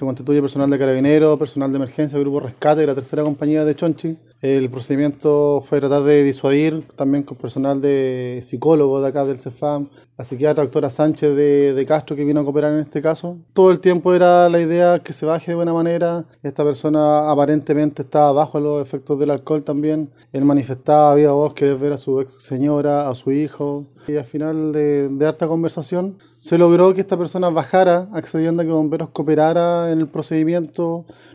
se constituye personal de Carabineros, personal de emergencia, grupo rescate de la tercera compañía de Chonchi. El procedimiento fue tratar de disuadir también con personal de psicólogos de acá del CEFAM, la psiquiatra doctora Sánchez de Castro que vino a cooperar en este caso. Todo el tiempo era la idea que se baje de buena manera. Esta persona aparentemente estaba bajo los efectos del alcohol también. Él manifestaba a viva voz querer ver a su ex señora, a su hijo. Y al final de harta conversación se logró que esta persona bajara accediendo a que Bomberos cooperara en el procedimiento.